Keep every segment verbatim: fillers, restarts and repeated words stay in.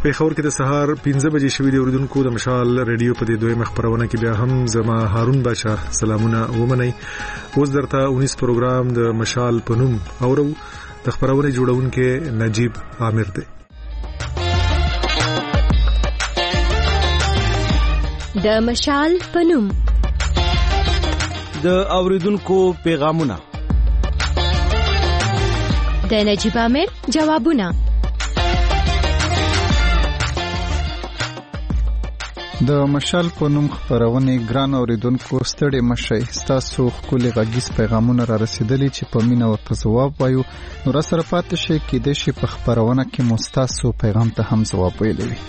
پیښور کې د سهار پنځه بجې شوې د اوریدونکو د مشال ریډیو په دې دویمه خبرونه کې بیا هم زما هارون باشا سلامونه ومنئ. اوس درته اونیس پروګرام د مشال پنوم اورو. د خبرونه جوړونکو نجیب عامر دی. د مشال پنوم د اوریدونکو پیغامونه، د نجیب عامر جوابونه. د مشال په نوم خبرونه ګران اوریدونکو ستړي مشي، تاسو خپل غږیز پیغامونه را رسیدلی چې په مینا ورته جواب وایو. نو را سره پاتې شي کې د شي په خبرونه کې مستاسو پیغام ته هم جواب ویلوي.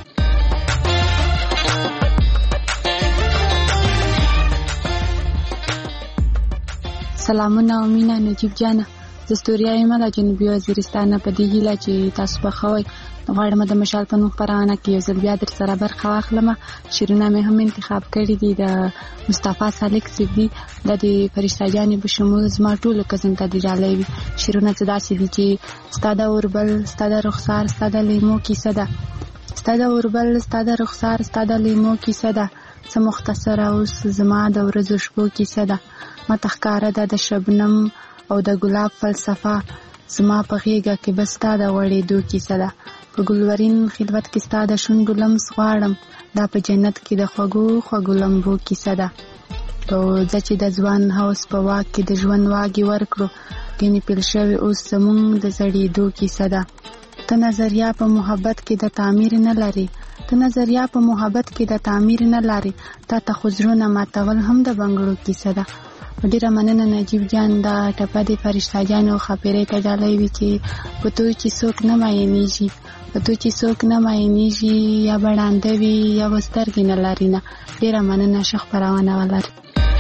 سلامونه امینا نجیب جانا د استوریا ایمه د جنوبي وزیرستان په دی هیله چې تاسو په خوي غواړم د مشال په نوم خبرونه کې یو ځل بیا در سره برخه واخلم. شیرونه مې هم انتخاب کړی دي د مصطفی سالک سیدی د فرشته جانې په شمول زما ټولو کزن ته دی جالي وي. شیرونه څه داسې دي چې ستاده اوربل ستاده رخسار ستاده لیمو کیسه ده، ستاده اوربل ستاده رخسار ستاده لیمو کیسه ده، څه مختصر اوس زما د ورځو شپو کیسه ده، مته ښکاره ده د شبنم او د ګلاب فلسفه، زما په غیږه کې بس ستا د غوړېدو کیسه ده، په ګلورین خلوت کې ستا د شونډو لمس غواړم، دا په جنت کې د خوږو خوږو لمبو کیسه ده. او زه چې د ځوان هوس په واک کې د ژوند واګې ورکړو، ګینې پیل شوې اوس زمونږ د زړېدو کیسه ده. ته نظریه په محبت کې د تعمیر نه لري، ته نظریه په محبت کې د تعمیر نه لري، تا ته خو زړونه ماتول هم د بنګړو کیسه ده. ډیره مننه نجیب جان، دا ټپه د فرشته جان او خبرې ته ډالۍ وي چې په تو چې څوک نه ماینېږي، په تو چې څوک نه ماینېږي یا بړانده وي یا سترګې نه لري. نه ډیره مننه، ښه خپرونه ولري.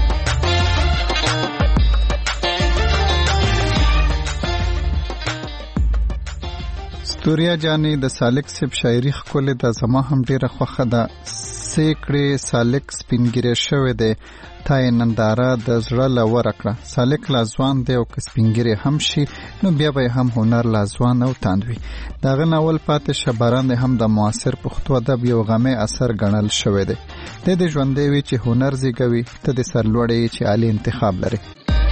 ستوریا جانې د سالک سیب شاعري ښکلې ده، زما هم ډیره خوښه ده. سیکړې سالک سپینګیری شوی دی، تا یې ننداره د زړه له ورکړه. سالک لا ځوان دی او که سپینګیری هم شي نو بیا به هم هنر لا ځوان او تاند وي. د هغه ناول پاتې شه باران هم د معاصر پښتو ادب یو غمی اثر ګڼل شوی دی. د دې ژوندی وي چې هنر زیږوي، ته د سرلوړی چې عالی انتخاب لري.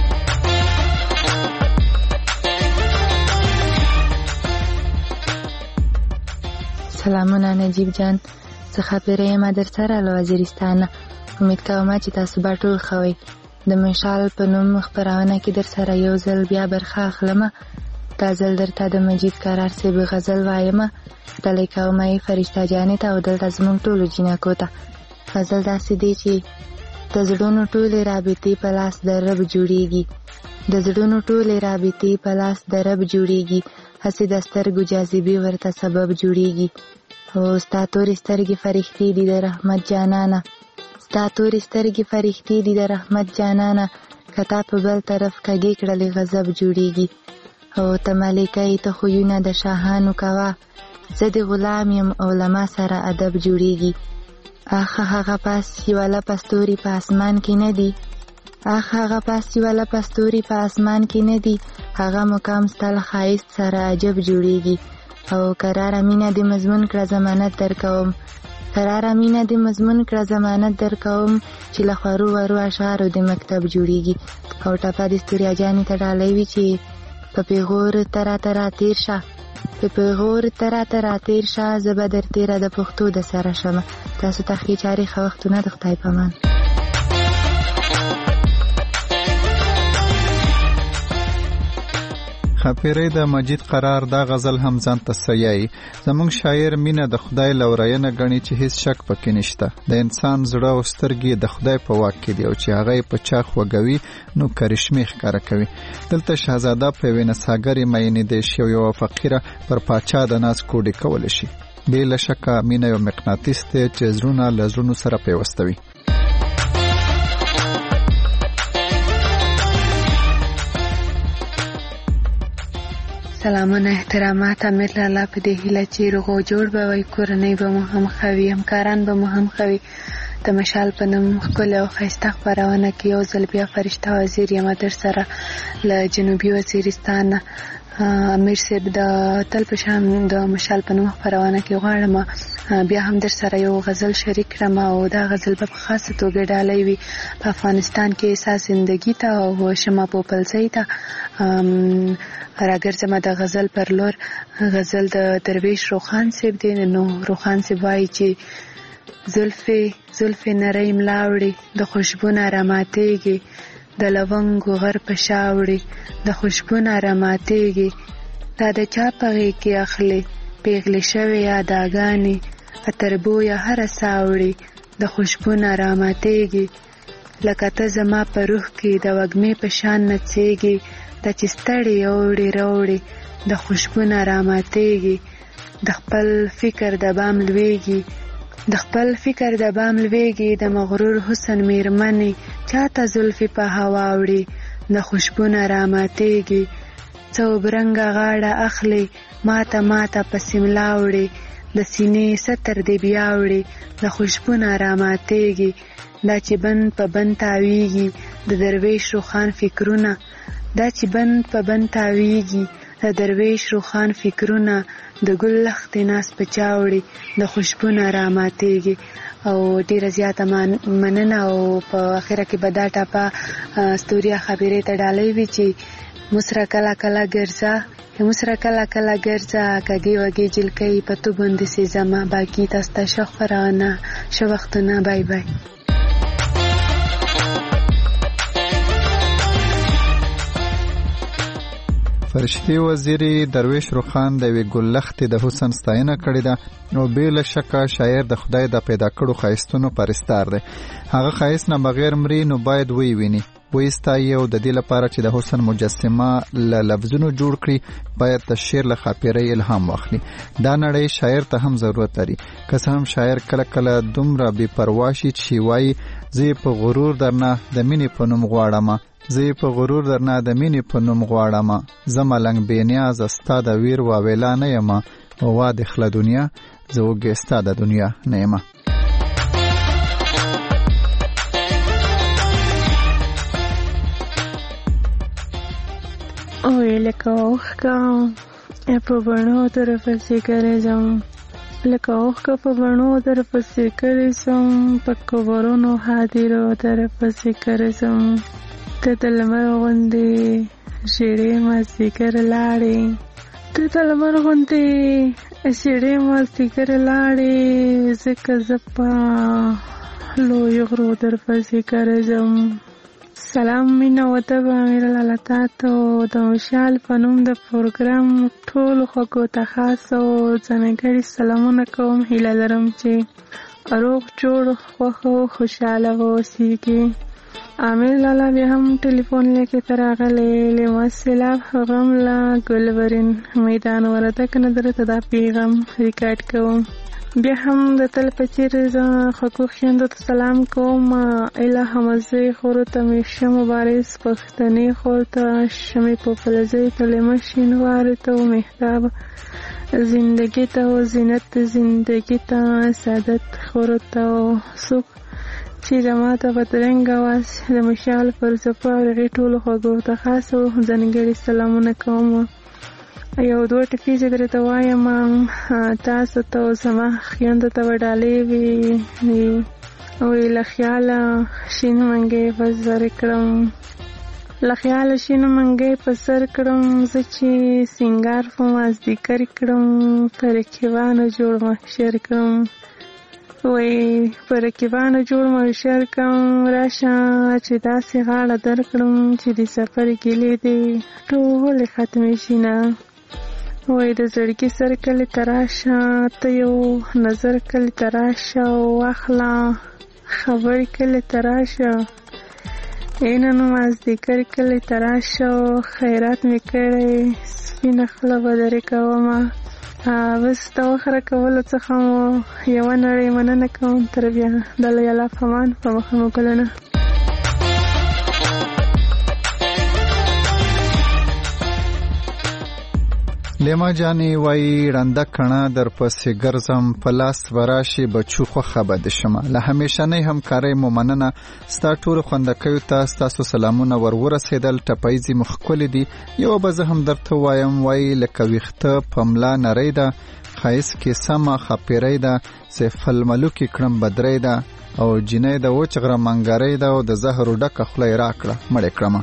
سلامونه نجیب جان، څه خبرې ما در سره له وزیرستانه. امید کوم چې تاسو به ټول خوي. د مشال په نوم خبرونه کې در سره یو ځل بیا برخه اخلم. دا ځل درته د مجید قرار صاحب غزل وایم. د لیکومای فرشته جانې ته او دلته زموږ ټولو جنکو ته. غزل داسې دی چې د زړونو ټولې رابطې په لاس د رب جوړیږي، د زړونو ټولې رابطې په لاس د رب جوړیږي، هسې د سترګو جاذبې ورته سبب جوړیږي. او ستا تورې سترګې فرښتې دي د رحمت جانانه، ستا تورې سترګې فرښتې دي د رحمت جانانه، که تا په بل طرف کږې کړلې غضب جوړیږي. او ته ملکه یې، ته خویونه د شاهانو کوه، زه د غلام یم او له ما سره ادب جوړیږي. اخ هغه پاس یوه لپه ستوري په اسمان کې نه دي، اخ هغه پاس یوه لپه ستوري په اسمان کې نه دي، هغه مقام ستا له ښایست سره عجب جوړیږي. او قراره مینه د مضمون کړه ضمانت در کوم، قراره مینه د مضمون کړه ضمانت در کوم، چې له خورو ورو اشعارو د مکتب جوړیږي. او ټپه د ستوریا جانې ته ډالۍ وي چې په پیغور ترا ترا تیر شه، په پیغور ترا ترا تیر شه، زه به در تیره د پښتو د سره شمه. تاسو ته ښې چارې ښه وختونه، د خدای په امان. خپیری د مجید قرار دا غزل هم ځان ته سیایي. زمونږ شاعر مینه د خدای لورینه غني چې هیڅ شک پکې نشته. د انسان زړه او سترګې د خدای په واک کې دی او چې هغه په چا خوږوي نو کرشمه ښکارا کوي. دلته شاهزاده په وینساګری مینې د شیو یو فقیره پر پاچا د ناز کوډي کول شي. بل شکه مینه یو مقناطیس ته چې زړونه لزړونو سره پیوستوي. سلامونه احترامات، امیر لاله په دې هیله چې روغ جوړ به وي، کورنۍ به مو هم خوي، همکاران به مو هم خوي. د مشال په نوم ښکلې او ښایسته خپرونه کې یو ځل بیا فرشته وزیر یم در سره له جنوبي وزیرستان. امیر صاحب د تل په شان د مشال په نوم خپرونه کې غواړم بیا هم در سره یو غزل شریک کړم او دا غزل په خاصه توګه ډالۍ وي په افغانستان کې احساس زندگی ته او شمع پوپلزی ته راګرځم د غزل پر لور. غزل د درویش روخان صاحب دی. نو روخان صاحب وایي چې زلفې زلفې نری ملاوړي د خوشبو نه راماتېږي د لونګو غر په شاوړي د خوشبو نه راماتېږي دا د چا په غېږ کې اخلي پیغلې شوې یاداګانې اتربویه هره ساوړي د خوشبو نه راماتېږي لکه ته زما په روح کې د وږمې په شان نڅېږي دا چې ستړې اوړي راوړي د خوشبو نه راماتېږي د خپل فکر د بام لویږي د خپل فکر د بام لویږي د مغرور حسن میرمنې چاته زلفې په هوا وړي د خوشبو نه راماتېږي څه وبرنګه غاړه اخلي ماته ماته پسې ملا وړي د سینې ستر دې بیا وړي د خوشبو نه راماتېږي دا چې بند په بند تاویږي د درویش روخان فکرونه دا چې بند په بند تاویږي د درویش روخان فکرونه د ګل لختې ناس په چاوړي د خوشبو نه راماتېږي. او ډیره زیاته مننه او په اخره کې به دا ټاپه ستوریا خبرې ته ډالۍ وي چې مسره کله کله ګرځه مسره کله کله ګرځه کږې وږې جلکۍ په تو باندې سي زما باقي تاسو ته ښه خپرونه ښه وختونه. بای بای. فرشتي وزیری درویش روخان د وی ګلختې د حسن ستاینه کړې ده او بلا شکه شاعر د خدای د پیدا کړو خایستونو پرستار دی. هغه خایست نه بغیر مري نو باید وی ویني وی ستایي او د دې لپاره چې د حسن مجسمه ل لفظونو جوړ کړي باید د شعر له خاطرې الهام واخلي. دا نړۍ شاعر ته هم ضرورت لري که څه هم شاعر کله کله دومره بې پروا شي چې وایي زه په غرور درنه د مینې په نوم غواړم زه په غرور درنه د مینې په نوم غواړم زه ملنګ بې نیازه ستا د ویر واویلا نه یم او وا د خله دنیا زه وږې ستا د دنیا نه یم. اوی لکه اوښکه په بڼو در پسې ګرځم لکه اوښکه په بڼو در پسې ګرځم په قبرونو هدیرو در پسې ګرځم ته د لمر غوندې ژېړې مازدیګر لاړې ته د لمر غوندې ژېړې مازدیګر لاړې ځکه زه په لویو غرو در پسې ګرځم. سلام مینه و ادب امیرلاله تاته د مشال په نوم د پروګرام ټولو خوږو ته خاص او ځانګړي سلامونه کوم. هیله لرم چې روغ جوړ خوښ او خوشحاله اوسئ. عامر لالا بیا هم ټلیفون لیکې ته راغلی لیما سیلاب غم لا ګلورین میدان وردک نه درته دا پیغام ریکارډ کوم. بیا هم د تل په څېر زه خوږو خویندو ته سلام کوم. اله حمزه خورو ته میشه مبارز پښتنې خور ته شمې پوپلزۍ ته لیمه شینوارې ته و مهتاب زندگی ته و زینت زندگی ته سعادت خورو ته و سوق چې جما ته بدرنګ اواز د مشال پر زپا هغې ټولو خوږو ته خاص او ځانګړي سلامونه کوم. یو دوه ټکي چې درته وایم تاسو ته زما خویندو ته به ډالۍ وي او له خیاله شین منګی په سر کړم له خیاله شین منګی په سر کړم زه چې سینګار په مازدیګر کړم په رقیبانو جوړ محشر کړم وای په رقیبانو جوړ محشر کړم راشه چې داسې غاړه درکړم چې د سفر ګیلې دې ټولې ختمې شي نه. وای د زړګي سر کلی تراشه ته یو نظر کلی تراشه واخله خبر کلی تراشه اینن مازدیګر کلی تراشه خیرات مې کړی سپینه خوله به درې کومه. بس د وخره کولو څخه مو یوه نړۍ مننه کوم. تر بیا د لوی الله په امان په مخه مو ګلونه. لیما جانې وایي ړنده کڼه در پسې ګرځم په لاس وراشي بچو خوښه به د شمه. له همیشنۍ همکارۍ مو مننه. ستا ټولو خوندکیو ته ستاسو سلامونه ور ورسېدل. ټپیزې مو ښکلې دي. یوه به زه هم درته وایم، وایي لکه ویښته په ملا نری ده، ښایست کې سمه خاپیری ده، سیف الملوکې کړم بدری ده، او جینۍ د وچ غره منګری ده، او د زهرو ډکه خوله یې راکړه مړې کړمه.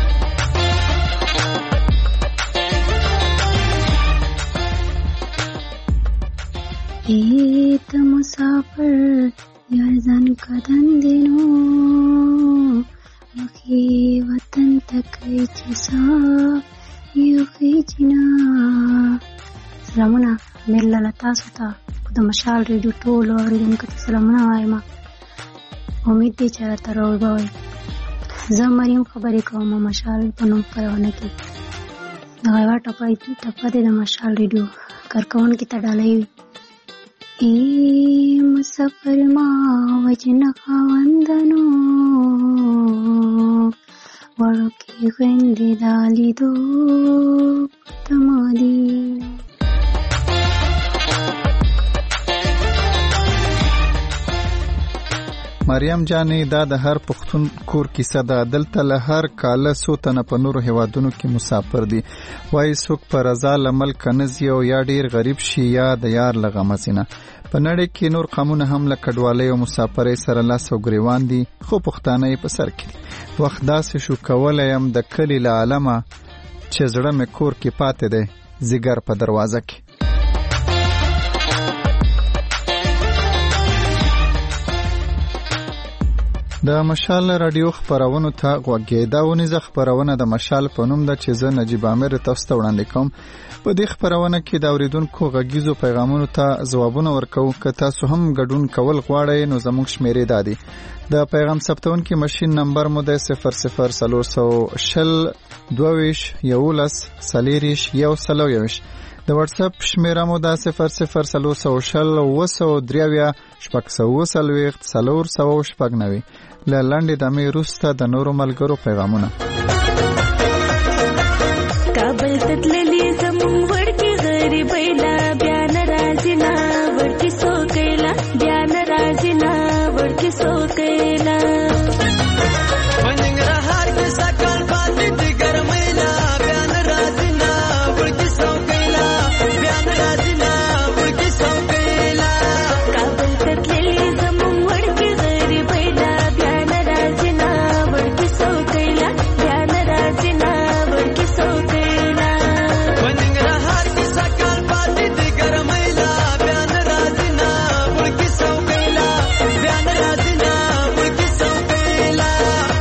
ایت مسافر یارزن کدن دینو مخی وطن تکی چیسا یوخی جنا. سلامونه ملل تاسو ته د مشال ریډیو ټولو اورېدونکو ته سلامونه وایم. امید دی چې راته راوړ به وئ. زه مریم خبرې کوم مشال په نوم خپرونه کې. دغه یوه ټپه ټپه دی د مشال ریډیو کارکوونکي ته ډالۍ وي. ای مسافر ما وجن خواندنو وړوکې خویندې دا لیدو په مدینه. مریم جانې دا د هر پښتون کور کیسه ده. دلته له هر کاله څو تنه په نورو هیوادونو کې مسافر دي. وایي څوک په رضا له ملکه نه ځي او یا ډیر غریب شي یا د یار له غمه ځي نه. په نړۍ کې نور قومونه هم له کډوالۍ او مسافرۍ سره لاس او ګریوان دي، خو پښتانه یې په سر کې دي. وخت داسې شو کولی یم د کلي له عالمه چې زړه مې کور کې پاتې دی زیګر په دروازه کې. د مشال رادیو خبرونو ته غوږی. دا ونیزه خبرونه د مشال په نوم ده چې زه نجیب عامر تاسو ته وړاندې کوم. په دې خبرونه کې د اوریدونکو غږیزو پیغامونو ته ځوابونه ورکوو. که تاسو هم ګډون کول غواړئ نو زموږ شمیرې دا دي. د پیغام ثبتونکي ماشین نمبر مو د صفر صفر څلور سوه شل دوه ویشت یولس څلېرویشت یو سل او یوویشت. د واتس اپ شمیره مو د صفر صفر څلور سوه شل اوه سوه درې اویا شپږ سوه اوه څلوېښت څلور سوه شپږ نوي. له لنډې دمې وروسته د نورو ملګرو پیغامونه. کابل ته تللې زموږ وړکې غریبۍ لا بیا نه راځي نه وړکې څوکۍ لا بیا نه راځي نه وړکې څوکۍ لا. په ننګرهار کې سږکال پاتې دي ګرمۍ لا بیا نه راځي نه وړکې څوکۍ لا بیا نه راځي نه وړکې څوکۍ لا. کابل ته تللې زموږ وړکې غریبۍ لا بیا نه راځي نه وړکې څوکۍ لا بیا نه راځي نه وړکې څوکۍ لا. په ننګرهار کې سږکال پاتې دي ګرمۍ لا بیا نه راځي نه وړکې څوکۍ لا بیا نه راځي نه وړکې څوکۍ لا.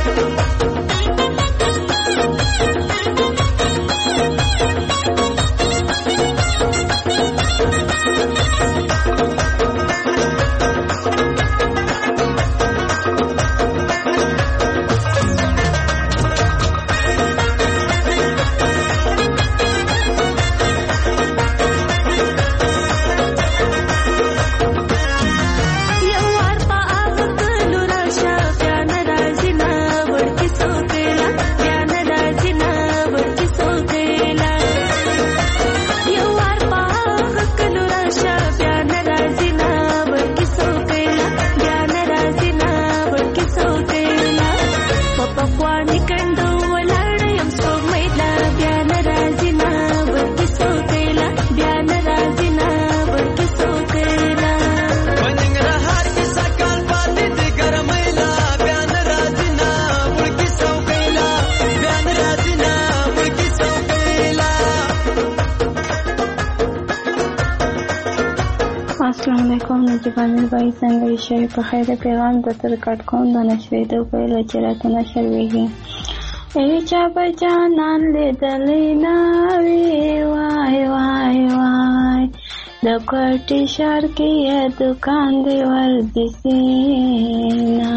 السلام علیکم نجیب عامر بھائی څنګه یې شئ؟ په خیر. پیغام درته ریکارډ کوم د نشریدو پیله چې راته نشر ویږي. ای چا به جانان لیدلی نه وي وای وای وای د کوټې ښار کې یې دوکان دی ورپسې نه.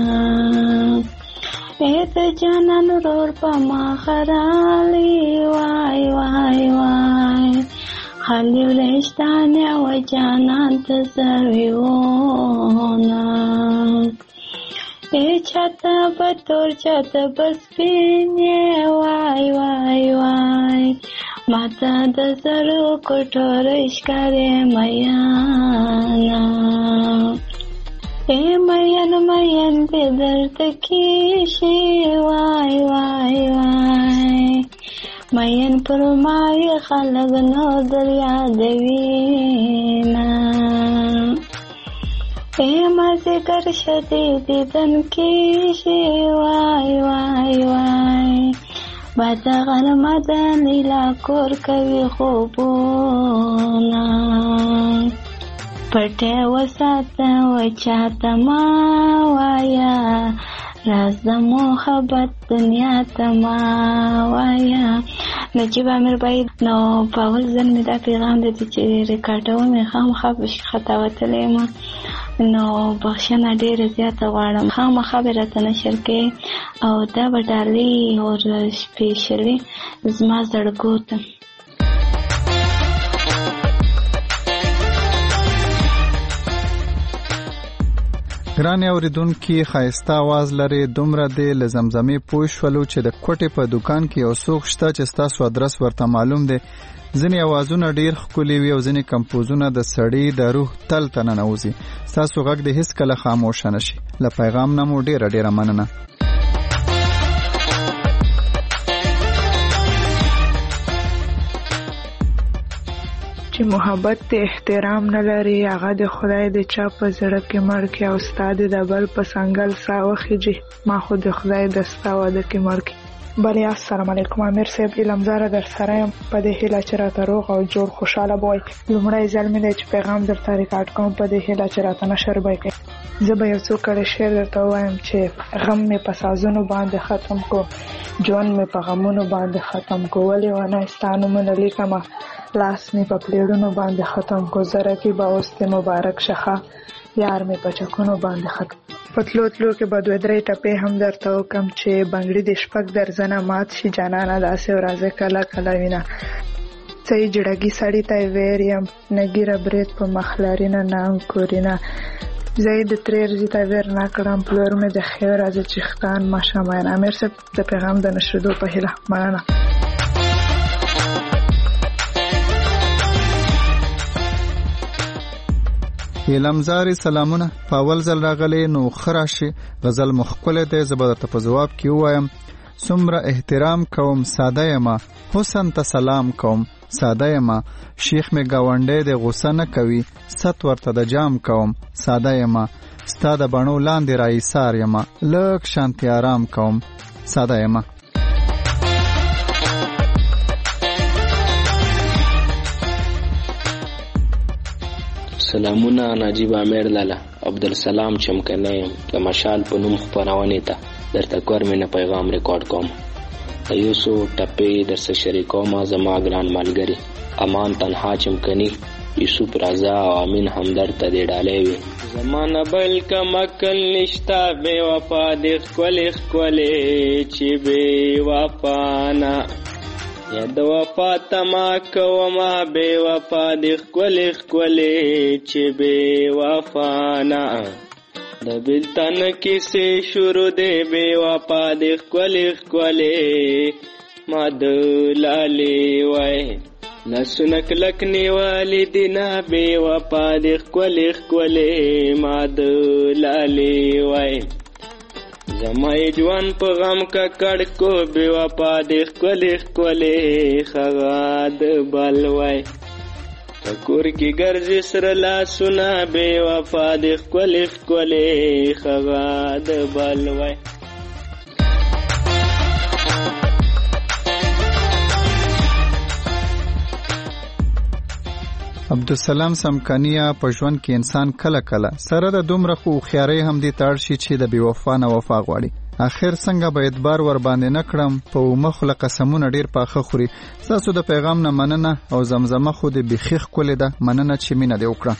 ای د جانان ورور په مخه راغلی وای وای وای خالی ورشتانه و جانان ته زرویونه. ای چاته به تور چاته به سپینې وای وای وای ماته د زړو کټورې ښکارې میانا اے مین مین دې درته کیږي وای وای وای مین پر ما یې خلک نو در یادوینه اے مازدیګر شدې دیدن کیږي وای وای وای باد غرمه د لیلا کور کوي خوبونه پټه وساته و چاته ما وایا راز د محبت دنیا ته ما وایا. نجیب امیر بای نو په اول ځل مې دا پیغام د چې ریکارډوم مې خامخا خطا وتلی یم نو بخښنه ډېره زیاته غواړم. خامخا به راته نشر کوې او دا به ډالۍ او سپیشلي زما زړګو ته. ګرانې اورېدونکي ښایسته اواز لري دومره دی له زمزمې پوه شولو چې د کوټې په دوکان کې یو څوک شته چې ستاسو ادرس ورته معلوم دی. ځینې اوازونه ډېر ښکلي وي او ځینې کمپوزونه د سړي د روح تل ته ننوځي. ستاسو غږ دې هېڅکله خاموشه نه شي. له پیغام نه مو ډېره ډېره مننه. چې محبت ته احترام نه لري هغه د خدای د چا په زړه کې مړ کې او ستا د بل په څنګل سا وخیږي ما خو د خدای د ستا واده کې مړ کې. بلې السلام علیکم امیر صاحب علمزاره در سره یم په دې هیله چې راته روغ او جوړ خوشحاله به وئ. لومړی ځل مې دی چې پیغام درته ریکارډ کوم په دې هیله چې راته نشر به یې کوئ. زه به یو څو کړی شعر درته ووایم چې غم مې په سازونو باندې ختم کو ژوند مې په غمونو باندې ختم کو ولې ونه ستا نومونه لیکمه لاس مې په پلیړونو باندې ختم کو زره کې به اوس دې مبارک شخه یار مې په چکونو باندې ختم. په تلو تلو کې به دوه درې ټپې هم درته وکم چې بنګړي دې شپږ درځنه مات شي جانانه داسې ورځې کله کله وینه صحیح جړګي سړی ته ویر یم نه ګیره برید په مخ لري نه نه انکورینه زه د ترې ورځې ته ویر نه کړم پلور مې د ښې ورځې چښتان ماشه مین. امیر صاحب د پیغام د نشریدو په هیله مننه. علمزاري سلامونه په اول ځل راغلی نو ښه راشي غزل مو ښکلی دی زه به درته په ځواب کې ووایم څومره احترام کوم ساده یمه حسن ته سلام کوم ساده یمه شیخ مې ګاونډی دی غوسه نه کوي ست ورته د جام کوم ساده یمه ستا د بڼو لاندې را ایسار یمه لږ شانتي آرام کوم ساده یمه. سلامونه نجیب امیر لاله عبدالسلام چمکنه یم د مشال په نوم خپرونې ته درته کور مې نه پیغام ریکارډ کوم د یو څو ټپې درسه شریکوم زما ګران ملګري امان تنها چمکني یوسف رضا او امین همدرد ته دې ډالۍ وي. زمانه بل کم عقل نشتا بې وفا دې ښکلې ښکلې چې بې وفا نه یا د وفا تما کوما بے وفا دی ښکلې ښکلې چې بے وفا نه د بلتن کیسې شروع دی بے وفا دی ښکلې ښکلې ما د لالې وای لاسونه کلک نیولې دي نه بے وفا دی ښکلې ښکلې ما د لالې وای زما جوان په غم کا کړ کو بے وفا دې ښکلې ښکلې خغا د بل وای کور کې ګرځي سره لاسونه بے وفا دې ښکلې ښکلې خغا د بل وای. عبدالسلام سمکانیه په ژوند کې انسان کله کله سره د دومره خو خیاري هم دي تاړ شي چې د بې وفا نه وفا غواړي. اخر څنګه به اعتبار ور باندې نه کړم په مخله قسمونه ډیر پاخه خوري. تاسو د پیغام نه مننه او زمزمه خو د بيخي ښکلې ده مننه چې مینه دې وکړه.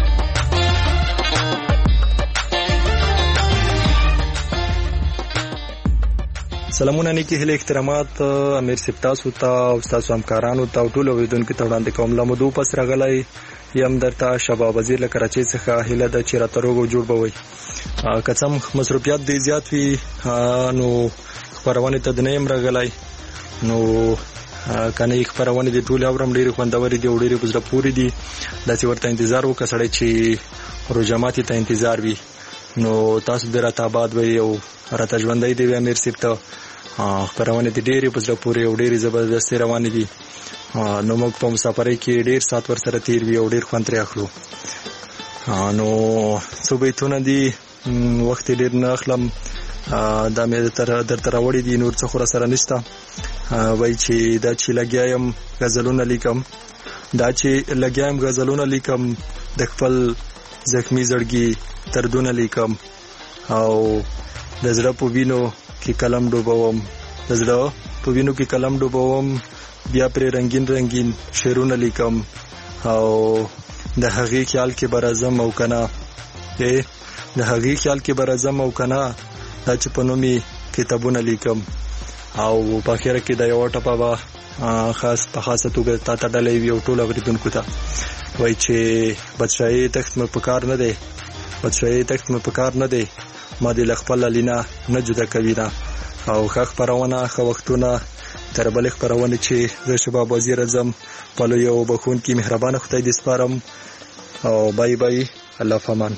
سلامونه نیکی هله احترامات امیر صاحب تاسو ته او تاسو همکارانو ته ټول اوریدونکو ته وړاندې کوم لمدو پس راغلی یم درته شباب وزیر له کراچۍ څخه هله د چیرته روغ جوړ بوي کڅم مصروفیات دي زیات وي نو خبرونه ته د نیم راغلی نو کنه یک خبرونه دي ټول اورم ډېر خوندور دي او ډېر بزره پوری دي داسې ورته انتظار وکړه سړی چې روجمات ته انتظار وي نو تاسو د راته آباد وي او راته ژوندۍ دی امیر صاحب ته خبرونه دي ډېر بزره پوری او ډېر زبردست روان دي نو موږ په مسافرۍ کې ډېر سات ور سره تیر وی او ډېر خوند ترې اخلو نو څو بیتونه دي وخت ډېر نه اخلم دا مې تر درته راوړي دي نور څه خو سره نشته وای چې دا چې لګیایم غزلونه لیکم دا چې لګیایم غزلونه لیکم د خپل زخمی زړګي دردونه لیکم او د زړه په وینو کې قلم ډوبوم د زړه په وینو کې قلم ډوبوم بیا پر رنگین رنگین شعرونه لیکم او د هغې خیال کې برازم او کنا د هغې خیال کې برازم او کنا دا چې په نومي کتابونه لیکم او په اخر کې د یو ټپه به خاص په خاصه توګه تا ته ډالۍ وي او ټول اوریدونکو ته وایي چې بادشاهي تخت مې په کار نه دی بادشاهي تخت مې په کار نه دی ما دې له خپل لینا نه جدا کوي نه او ښه خپرونه ښه وختونه تر بلې خپرونه چې زه شباب وزیر اعظم په لوی او بخونکي مهربانه خدای دې سپارم او بای بای الله فامان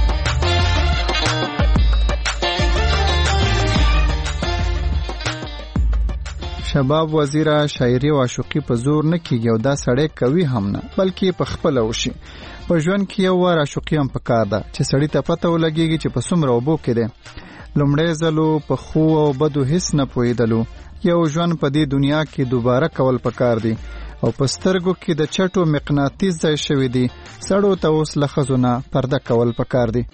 شباب وزیره شاعري او عاشقي په زور نه کیږي او دا سړی کوي هم نه بلکې په خپل وشي په ژوند کې یو وار عاشقي هم پکار ده چې سړی ته پته ولګيږي چې په څومره اوبو کې ده لومړی ځلو په خو او بدو هیڅ نه پوهېدلو یو ژوند په دې دنیا کې دوباره کول پکار دي او په سترګو کې د چټو مقناطیس ځای شوی دی سړو ته اوس له ښځو نه پرده کول پکار دي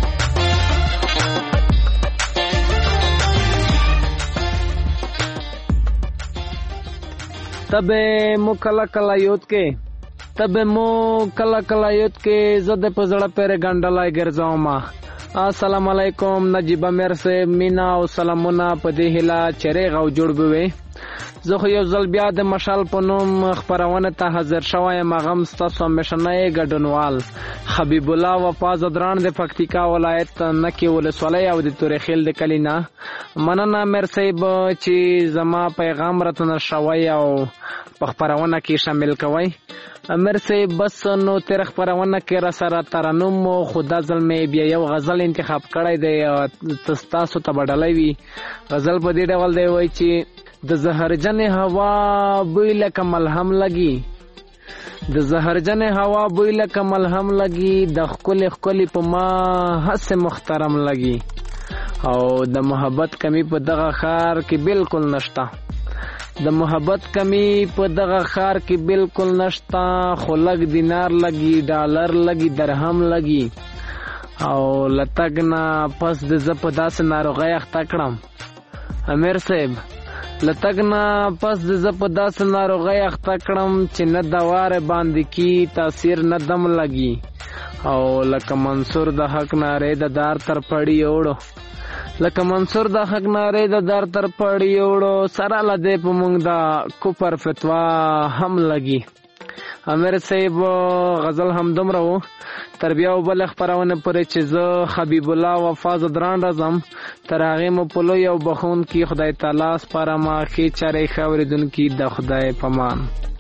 تبه مو کلا کلا یوت کې تبه مو کلا کلا یوت کې زده په زړه پره ګنډلای ګرځاوم السلام علیکم نجیب امیر سے مینا او سلامونه په دې هلا چرېغ او جوړ بوي زه خو یو ځل بیا د مشال په نوم خبرونه ته حاضر شوم مغم ستاسو مشنای ګډنوال حبیب الله وفا زدران د پکتیکا ولایت نکی ولسوالۍ او د تورخیل د کلینا مننه امیر صاحب چې زما پیغام راتنه شوی او په خبرونه کې شامل کوي امیر صاحب بس نو تر خبرونه کې را سره ترنم خدا ظلم بیا یو غزل انتخاب کړی دی تاسو ته بدلای وی غزل په دې ډول دی وای چې د زهرجن هوا بوی لکه ملهم لګي د زهرجن هوا بوی لکه ملهم لګي د خپل خپل په ما حس محترم لګي او د محبت کمی په دغه خار کې بالکل نشتا د محبت کمی په دغه خار کې بالکل نشتا خو لګ دینار لګي ډالر لګي درهم لګي او لتګنا پس د زپ داس ناروغي اخته کړم امیر صاحب لتګنا پس د زپ داس ناروغي اخته کړم چې نه دواره باندې کی تاثیر نه دم لګي او لکه منصور د حق ناره د دار تر پړی وړو لکه منصور د حق ناره د دار تر پړی وړو سره لده په مونږ دا کوپر فتوا هم لګي امیر صاحب غزل هم دومره وو تر بیا بل خبرونه پرې چې زه حبیب الله وفا زدران راځم تر هغه مو په لوی او بخون کې خدای تعالی سپاره ما کې چارې خوریدونکو د خدای پامان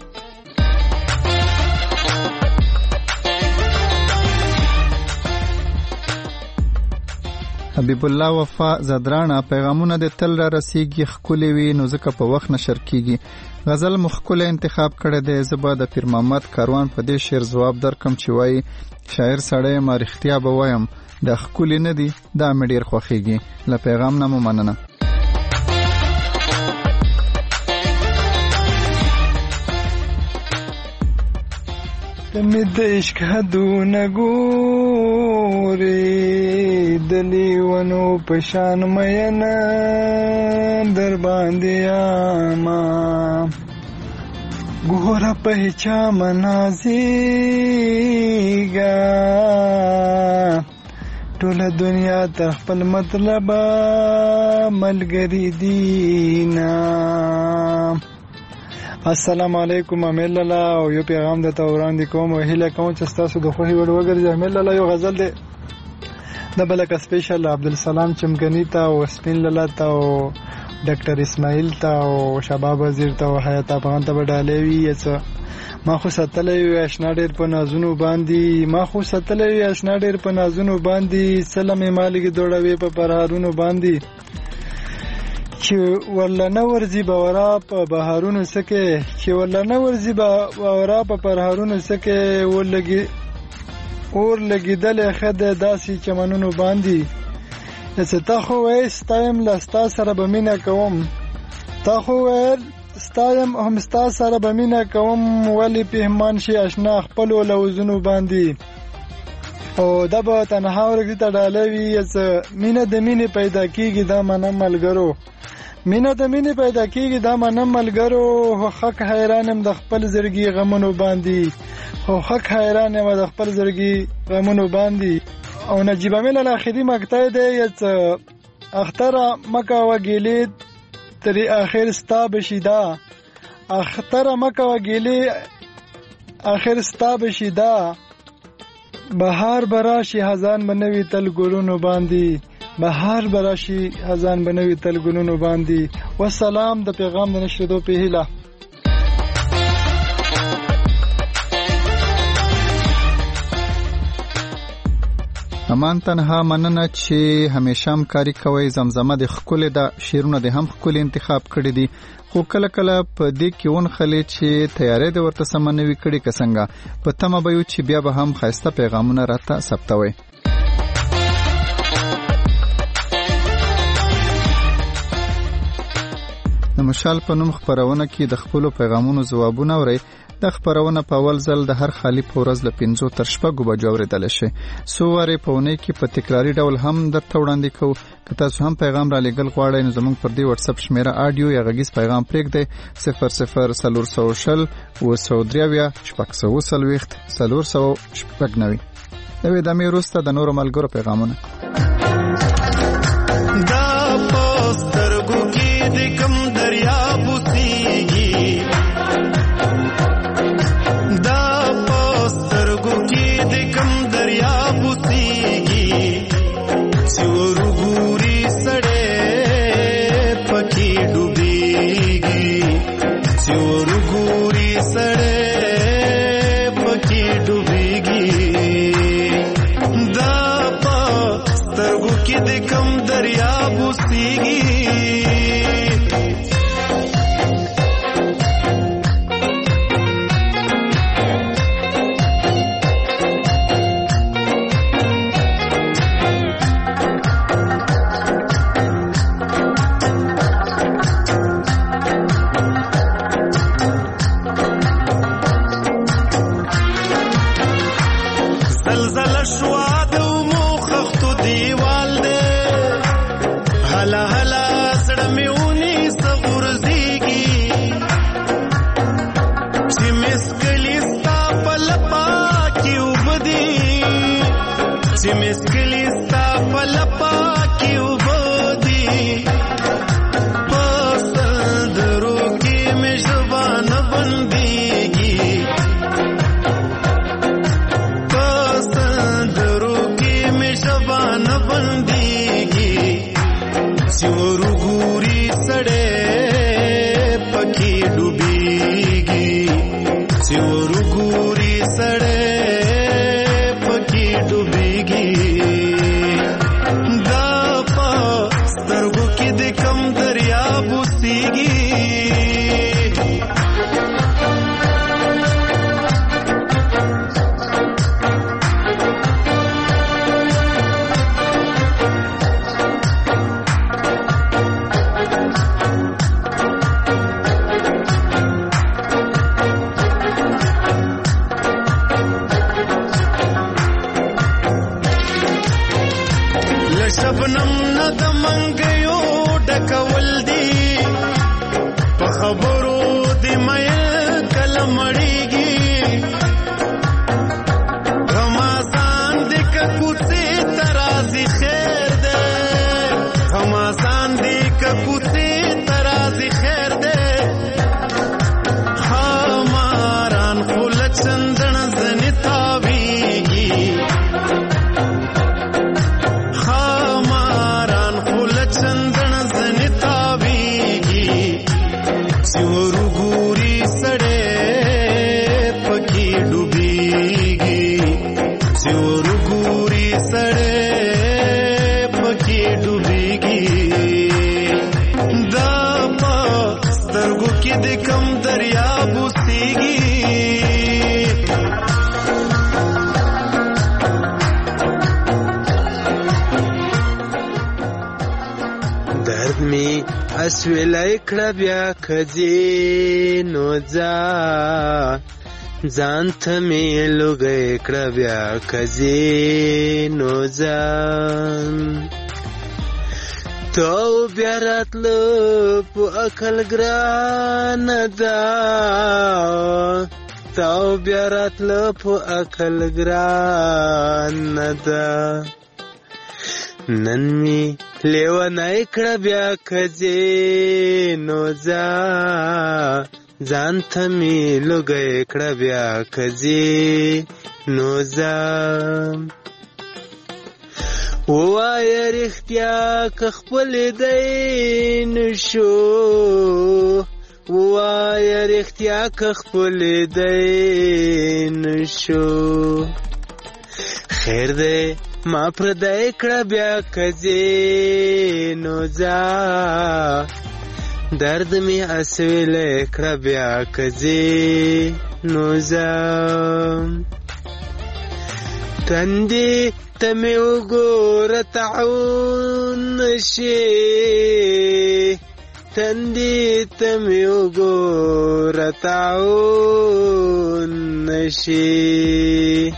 حبیب الله وفا زدران پیغامونه د تل را رسیږي خولي وي نو ځکه په وخت نشر کیږي غزل مخکله انتخاب کړی دی زبا د پیر محمد کاروان په دې شعر جواب درکم چې وای شاعر سړی ما رښتیا به وایم د خولي نه دی دا مې ډیر خوښیږي له پیغام نه مننه تمه د عشق حدونه ګوري دلیونو پشان مینا در باندې آما ګوره په چا منازيګا ټول دنیا ته خپل مطلب ملګری دینا السلام علیکم امیل الله او یو پیغام د توران دی کوم هله کوم چې تاسو د خوښي وړ وګرځي امیل الله یو غزل دی د بلک سپیشل عبدالسلام چمګنی ته او سپین لاله ته او ډاکټر اسماعیل ته او شباب وزیر ته او حیات افغان ته به ډالۍ وي. ما خو ساتلی وي اشنا ډېر په نازونو باندې ما خو ساتلی وي اشنا ډېر په نازونو باندې سله مې مالګې دوړوي په پرهارونو باندې چې ورله نه ورځي بورا په بهارونو سکه چې ورله نه ورځي بورا په پرهارونو سکه ورلګي اور لګیدلې خده داسې چمنونو باندې چې تا خو وای ستایم لستا سره به مینه کوم تا خو وای ستایم هم ستا سره به مینه کوم ولی پهمان شي آشنا خپل لوزونو باندې او دا به تنها ورګی ته ډالوي چې مینه د مینې پیدا کیږي دا منم ملګرو مینه د مینې پیدا کیږي دا منم ملګرو حق حیرانم د خپل زړګي غمونو باندې خو حق حیرانم د خپل زړګي غمونو باندې. او نجیب امین الاخری مقطع دی چې اختره مکه وګیلې تر اخر ستا بشیدا اختره مکه وګیلې اخر ستا بشیدا بهار براشي هزان بنوي تل ګلونو باندې بهار براشي هزان بنوي تل ګلونو باندې. والسلام د پیغام د نشریدو په هیله. امان تنها مننه چې همیشه همکاري کوي. زمزمه د خکل د شیرونه د هم خکل انتخاب کړی دي خو کله کله په دې کې ون خلې چې تیارې د ورته سمنوي کړي کسنګه په تمه به یو چې بیا به هم خاصه پیغامونه راته ثبتوي. د مشال په نوم خبرونه کې د خپل پیغامونو ځوابونه اوري. د خبرونه په اول ځل د هر خالی پورز ل پنځو تر شپږو بجو اوریدل شي. سو واره په ونه کې په تکراری ډول هم درته وړاندې کوو. که تاسو هم پیغام را لګل غواړئ نو زموږ پر دې واتس اپ شمیره اډیو یا غږیز پیغام پرېږدئ صفر صفر څلور سوه شل اوه سوه درې اویا شپږ سوه څلوېښت څلور سوه شپږ نوي. د ادامې وروسته د نورو ملګرو پیغامونه. دا پوسترګو کې د کم دریاب وسیږي دا پوسترګو کې د کم دریاب وسیږي چې ورګوري سړې پکې ډوبېږي چې ورګوري سړې پکې ډوبېږي دا پوسترګو کې د کم دریاب وسیږي Chindana zanitavi درد می اسویلای کړه بیا کځې نو ځه ځان ته مې لوګی کړه بیا کځې نو ځه تو بیا راتلو په عقل ګرانه ده تو بیا راتلو په عقل ګرانه ده نن می لیونی کړه بیا کځې نو ځه ځان ته مې لوګی کړه بیا کځې نو ځه ووایه رښتیا که خپلېدی نشو ووایه رښتیا که خپلېدی نشو خیر دی ما پردی کړه بیا کځې نو ځه درد می اسویلی کړه بیا کځې نو ځه تندې ته مې وګوره تعاون نشي تندې ته مې وګوره تعاون نشي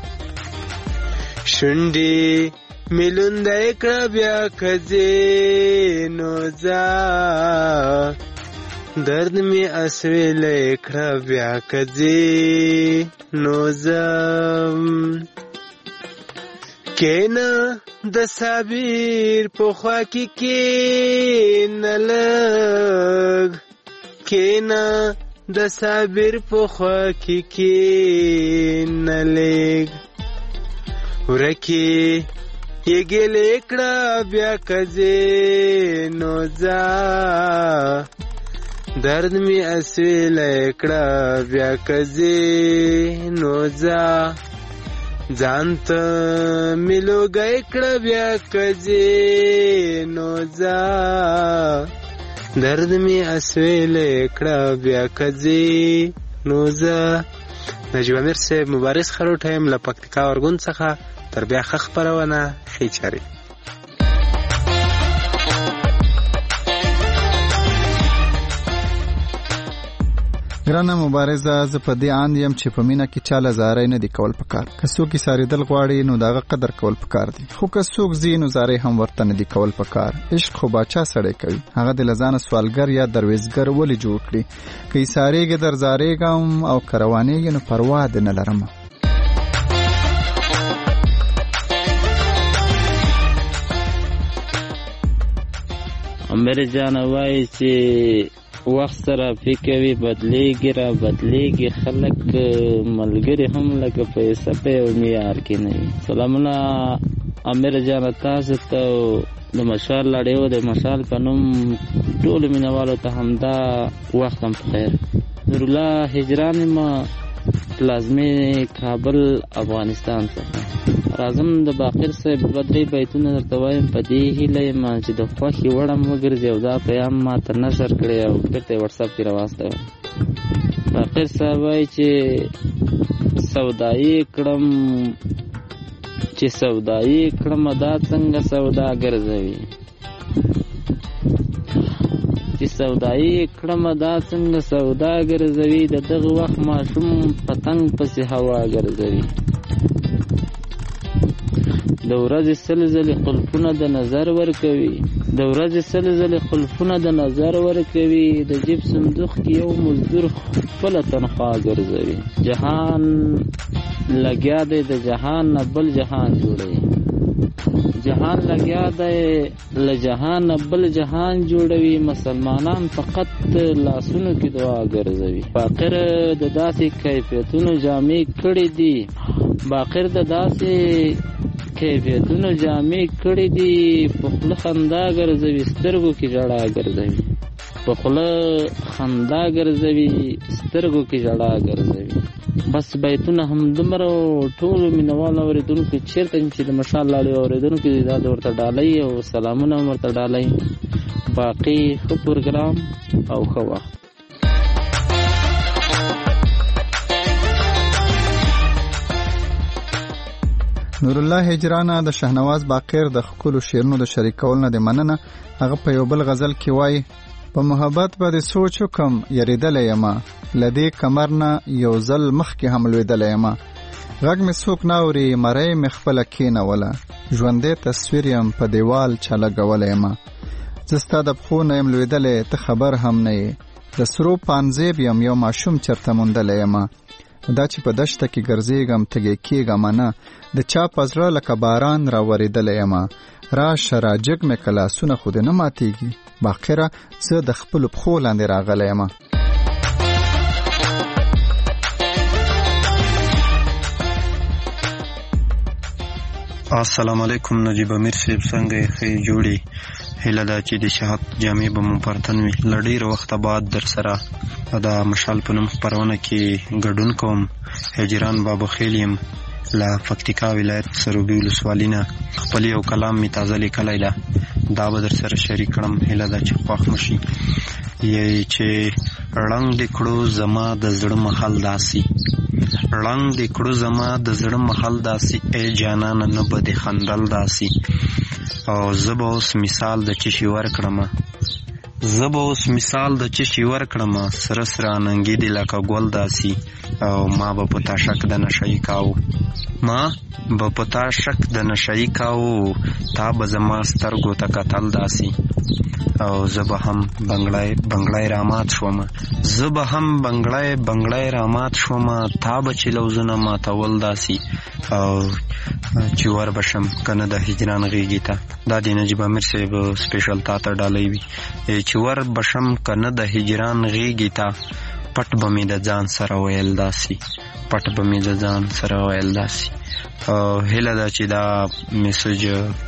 شونډې مې لوندی کړه بیا کځې نو ځه درد مې اسویلی کړه بیا کځې نو ځه کېنه د صابر په خوا کې کېنه لږ کېنه د صابر په خوا کې کېنه لږ ورکې یې ګیلې کړه بیا کځې نو ځه درد مې اسویلی کړه بیا کځې نو ځه ځان ته مې لوګی کړه بیا کځې نو ځه درد مې اسویلی کړه بیا کځې نو ځه نجیب امیر صاحب مبارز خروټ یم له پکتیکا ارګون څخه تر بیا ښه خپرونه ښې چارې ګرانه مبارزه زه په دې اند یم چې په مینه کې چاله زارۍ نه دي کول پکار که څوک یې سارېدل غواړي نو د هغه قدر کول پکار دي خو که څوک ځي نو زارۍ هم ورته نه دي کول پکار عشق خو باچا سړی کوي هغه د له ځانه سوالګر یا درویزګر ولې جوړ کړي که یې سارېږي در زارېږم او که روانېږي نو پروا دې نه لرمه امیر جان وایي چې وخت سره فکوي بدلیږي را بدلیږي خلک ملګري هم لکه پیسه په یو معیار کې نه وي سلامونه امیر جان تاسو ته د مشال لاړیو د مشال په نوم ټولو مینوالو ته همدا وخت هم په خیر نورالله هجران ما پلازمې کابل افغانستان څخه راځم د باقر صاحب بدري بیتونه درته وایم په دې هیله یم چې د خوښې وړ هم وګرځي او دا پیام ما ته نشر کړی او بېرته یې وټساپ کې راواستوی باقر صاحب وایي چې سودایي کړم چې سودایي کړم دا څنګه سودا ګرځوي چې سودایي کړم دا څنګه سودا ګرځوي د دغه وخت ماشوم پتنګ پسې هوا ګرځوي د ورځې سل ځلې قلفونه د نظر ورکوي د ورځې سل ځلې قلفونه د نظر ورکوي د جیب صندوق کې یو مزدور خپله تنخوا ګرځوي جهان لګیا دی د جهان نه بل جهان جوړوي جهان لګیا دی له جهان نه بل جهان جوړوي مسلمانان فقط لاسونو کې دعا ګرځوي باقر د داسې کیفیتونو جامې کړي دي باقر د داسې کیفیتونو جامې کړي دي په خوله خندا ګرځوي سترګو کې ژړا ګرځوي په خوله خندا ګرځوي سترګو کې ژړا ګرځوي بس بیتونه همدومره ټولو مینوالو اورېدونکو چېرته چې د مشال لاړې اورېدونکو دا د ورته ډالۍ او سلامونه هم ورته ډالۍ باقي ښه پروګرام او ښه وخت نور الله هجرانه د شهنواز باقر د خپل شعرونو د شریکول نه د مننه. هغه په یو بل غزل کې وایي په محبت باندې سوچ وکم یریدل یم لدی کمرنه یو ځل مخ کې هم لویدل یم غږ مې څوک ناوري مړی مې خپله کېنوله ژوندی تصویر یم په دیوال چا لګولی یم زه ستا د پښو نه یم لویدلی ته خبر هم نه یې د سرو پانزیب یم یو ماشوم چرته موندلی یم دا چې په دشته کې ګرځېږم تږی کېږم نه د چا په زړه لکه باران راورېدلی یم راشه راجګ مې که لاسونه خو دې نه ماتېږي باقره زه د خپلو پښو لاندې راغلی یم. السلام علیکم نجیب امیر صاحب څنګه یې ښې جوړې هیله ده چې د شهادت جامې به مو پر تن وي. له ډېره وخته بعد در سره د مشال په نوم خپرونه کې ګډون کوم. هجران بابخیل یم له پکتیکا ولایت سروبي ولسوالۍ نه. خپل یو کلام مې تازه لیکلی ده دا به در سره شریک کړم. هیله ده چې خوښ مو شي. یې چې ړنګ دې کړو زما د زړه محل داسي ړنګ دې کړو زما د زړه محل داسي ای جانانه نه به دې خندل داسي او زه به اوس مثال د چشي ورکړم زه به اوس مثال د چشي ورکړم سره سره اننګي دې لکه ګل داسي او ما به په تا شک د نشهیي کاوه ما به په تا شک د نشهیي کاوه تا به زما سترګو ته کتل داسي او زه به هم بنګړی بنګړی رامات شوم زه به هم بنګړی بنګړی رامات شوم تا به چې لوزونه ماتول داسي او چې ور بشم کنه د هجران غېږې ته. دا د نجیب امیر صاحب سپیشل تا ته ډالۍ وي چې ور بشم کنه د هجران غېږې ته پټ به مې د ځان سره ویل داسي پټ به مې د ځان سره ویل داسي. هیله ده چې دا میسج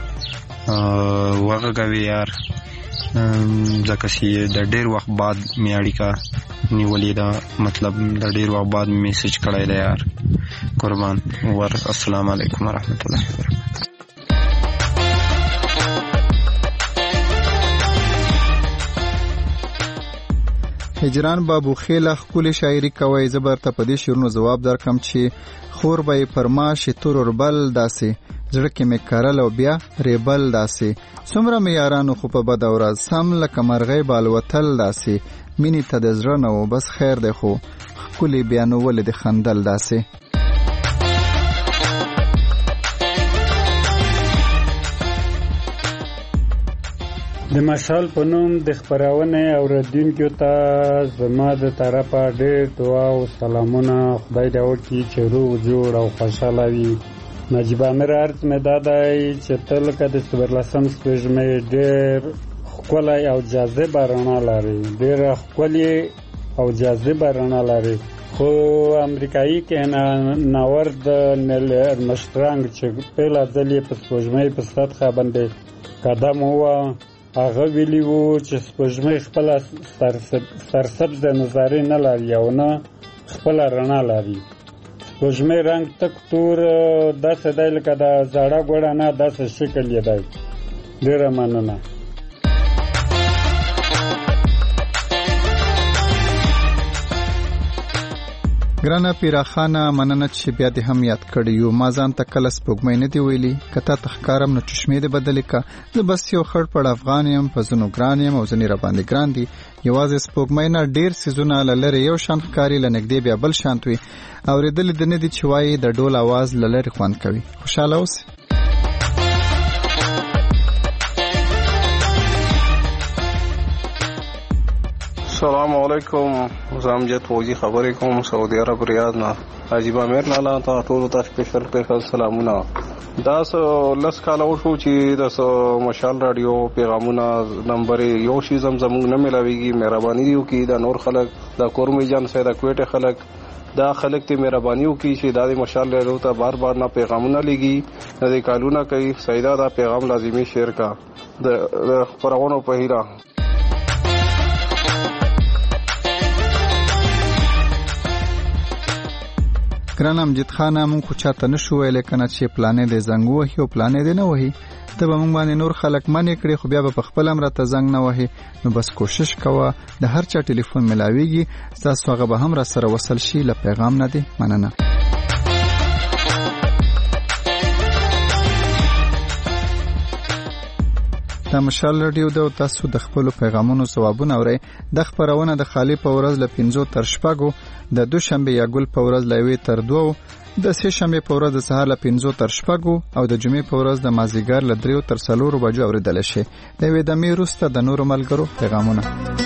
وغږوي یار ځکه چې د ډېر وخت بعد مې اړیکه نیولې ده مطلب د ډېر وخت بعد مې میسج کړی دی یار قربان ور. السلام علیکم ورحمت الله وبرکاته. هجران بابو خیله خپل شاعري کوي. زه برته په دې شعرونو جواب درکم چې خور به پرماش تور بل داسي زړه کې مې کرل او بیا ریبل داسي څومره مې یارانو خو په بد ورځ سم لکه مرغۍ بالوتل داسي مینې ته د زړه نه و بس خیر دی خو ښکلې بیا نو ولې د خندل داسي. د مشال په نوم د خپرونې اوریدونکو ته زما د طرفه ډېر دعا او سلامونه. خدای دې وکړي چې روغ جوړ او خوشحاله وي. نجیب امیر عرض مې دا دی چې ته لکه د څوارلسم سپوږمۍ ډېر ښکلی او جاذبه رڼا لري ډېره ښکلې او جاذبه رڼا لري خو امریکایي کیناورد نیل ارمسټرانګ چې پهله ځل یې په سپوږمۍ په سطحه باندې قدم ووهه هغه ویلي وو چې سپوږمۍ خپله سرسبزه نظارې نه لري او نه خپله رڼا لري. سپوږمۍ رنګ تک تور داسې دی لکه د زاړه ګوړه نه داسې شکل یې دی. ډېره مننه. ګرانه پیراخانه مننه چې بیا دې هم یاد کړی یو. ما ځان ته کله سپوږمۍ نه دی ویلي که تا ته ښکارم نو چشمې دې بدلې که زه بس یو خړ پړ افغان یم په ځینو ګران یم او ځینې راباندې ګران دي. یوازې سپوږمۍ نه ډېر څیزونه له لرې یو شان ښکاري له نږدې بیا بل شانت وي. اورېدلې دې نه دي چې وایي د ډول اواز له لرې خوند کوي. خوشحاله اوسئ. السلام علیکم زه امجد فوزي خبرې کوم سعودي عرب ریاض نه. نجیب امیر لالا ته ټولو ته سپیشل سپیشل سلامونه. دا څه لس کاله وشو چې د مشال راډیو پیغامونه نمبر یو شي زموږ نه میلاویږي. مهرباني دي وکړي دا نور خلک د کورمي جان سره د کوټې خلک دا خلک ته مهرباني وکړي چې دا د مشال راډیو ته بار بار نه پیغامونه لګي نه د کالونه کوي. سیدا دا پیغام لازمي شیر کا د خبرونو په هیله. ګران امجد خانه مونږ خو چاته نشو ویلی کنه چې پلانې دې زنګ ووهي او پلانې دې نه وهي. ته به مونږ باندې نور خلک منې کړي خو بیا به په خپله هم راته زنګ نه وهي. نو بس کوشش کوه د هر چا ټلیفون میلاویږي ستاسو هغه به هم را سره وصل شي. له پیغام نه دی مننه. د مشال رادیو د تاسو د خپل پیغامونو ځوابونه اورئ. د خبرونه د خالی په ورځ ل پنځو تر شپږو، د دوشنبه یا ګل په ورځ ل یوې تر دوو، د سه شنبه په ورځ د سهار ل پنځو تر شپږو او د جمعې په ورځ د مازیګر ل دریو تر څلورو بجو اوریدل شي. د وې د میروسته د نورو ملګرو پیغامونه.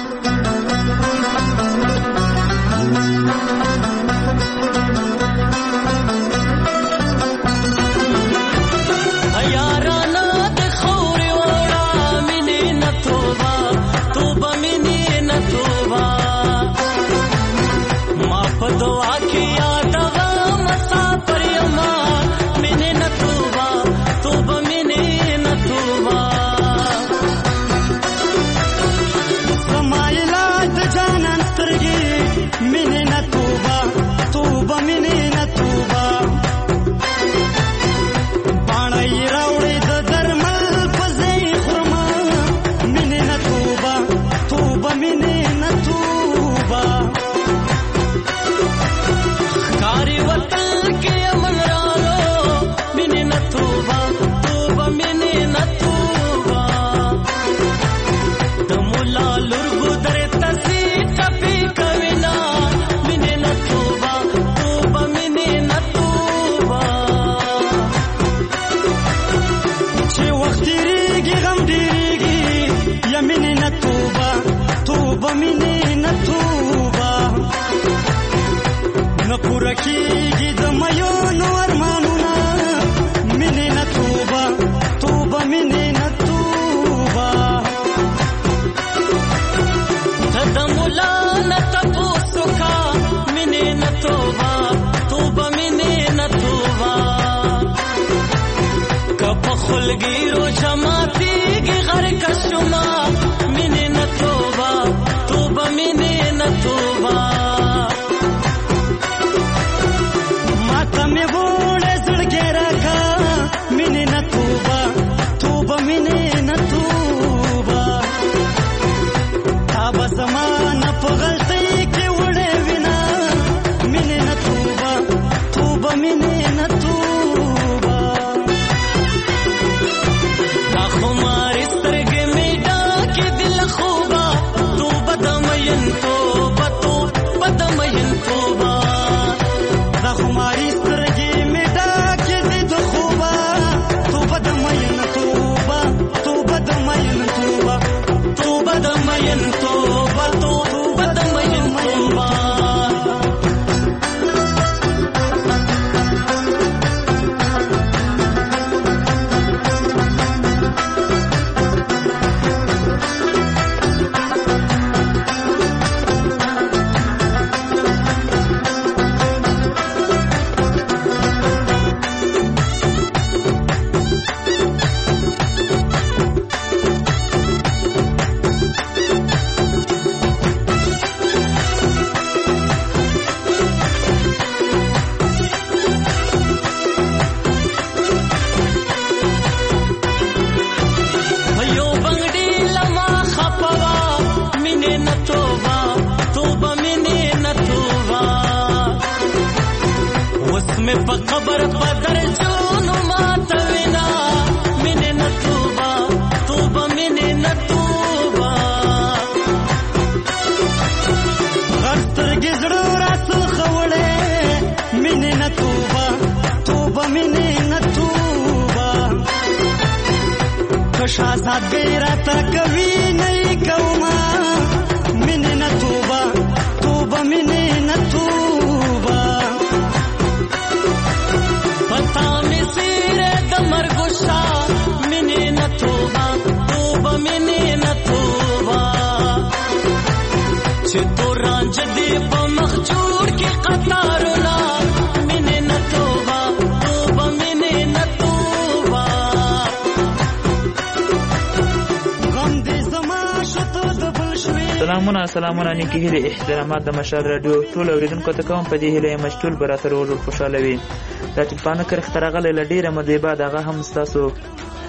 سلامونه سلامونه نیکی هیله احترامات د مشال رادیو ټول اوریدونکو ته کوم په دې هیله مشتول براتر ورو خوشاله وي. د ټلپانه کر اختراغله لډیره مده بعد هغه هم تاسو